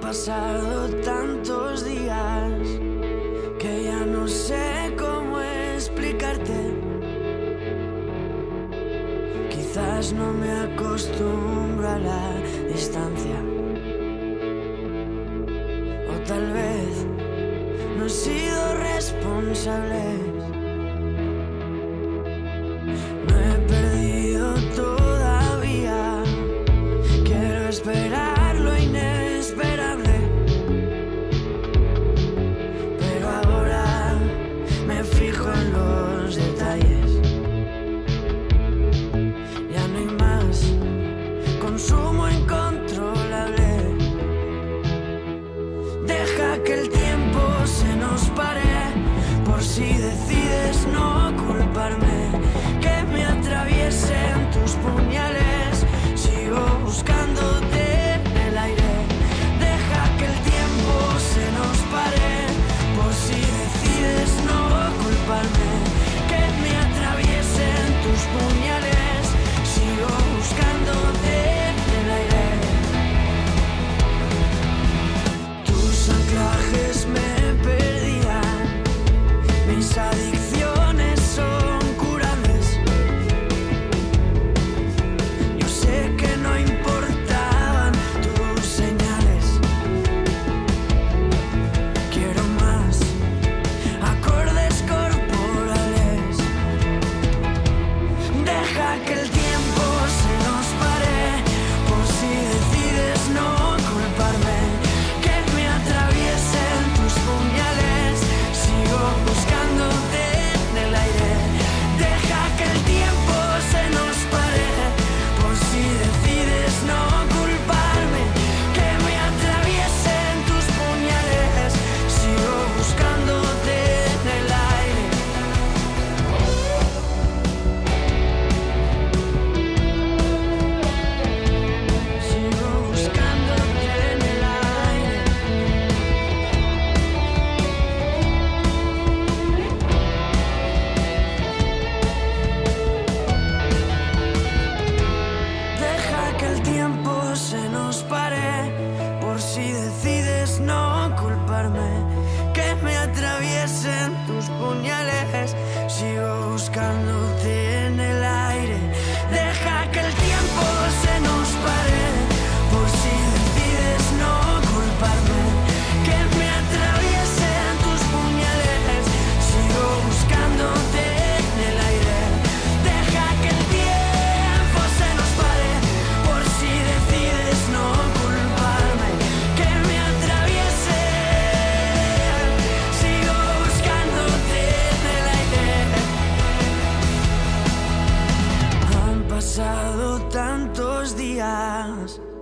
pasado tantos días que ya no sé cómo explicarte. Quizás no me acostumbro a la distancia, o tal vez no he sido responsable. No he perdido todavía, quiero esperar lo inesperable, pero ahora me fijo en los detalles. Ya no hay más consumo incontrolable. Deja que el tiempo se nos pare, por si decides no culparme, que me atraviesen tus puñales. Sigo buscándote en el aire. Deja que el tiempo se nos pare, por si decides no culparme, que me atraviesen tus puñales. Sigo buscándote en el aire. Tus anclajes me perdían, mis adicciones son curables. Yo sé que no importaban tus señales. Quiero más acordes corporales. Deja que el tiempo se nos pare, por si decides no culparme, que me atraviesen tus puñales. Sigo buscándote en el aire. Deja que el tiempo se nos pare, por si decides no culparme, que me atraviesen tus puñales. Sigo buscándote en el aire. Sigo buscándote en el aire. Deja que el tiempo se nos pare, por si decides no culparme, que me atraviesen tus puñales. Sigo buscándote en el aire. Deja que el tiempo se nos pare, por si decides no culparme, que me atraviesen tus puñales. Sigo buscándote en el aire. Deja que el tiempo se nos pare, por si decides no culparme, que me atraviesen. Sigo buscándote en el aire. Han pasado tantos días